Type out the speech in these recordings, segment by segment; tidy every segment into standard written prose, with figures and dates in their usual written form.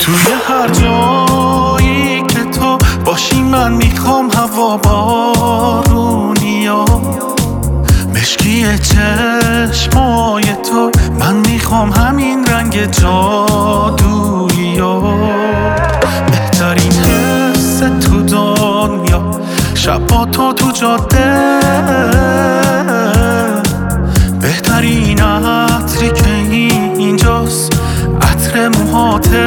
توی هر جایی که تو باشی من میخوام هوا بارونیا، مشکی چشمای تو من میخوام همین رنگ جادوییا. بهترین حس تو دنیا شب با تو جاده، بهترین عطری که اینجاست عطر موهاته.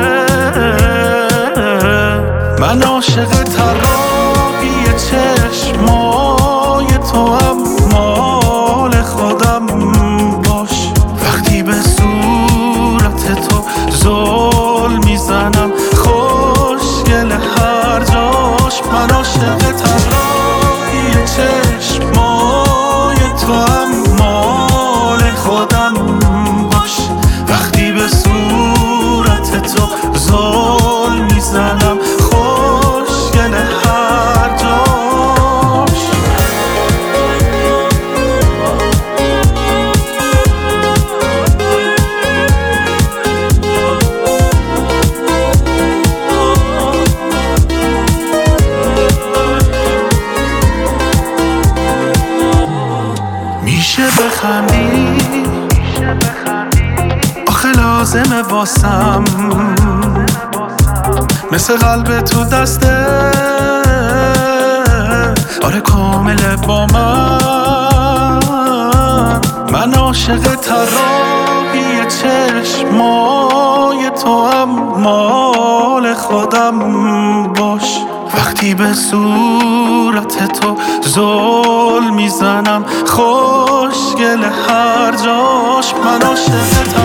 من عاشق طراحی چشمای تو هم، مال خودم باش. وقتی به صورت تو زل میزنم خوشگل هر جاش. من عاشق طراحی چشمای تو هم، مال خودم باش. وقتی به صورت تو زل میزنم خوشگل هر جاش. میشه بخندی آخه لازمه واسم، مثل قلب تو دسته آره کامله با من عاشق طراحی چشمای تو هم، مال خودم باش. وقتی به صورت تو زل میزنم خوشگل هر جاش. من عاشق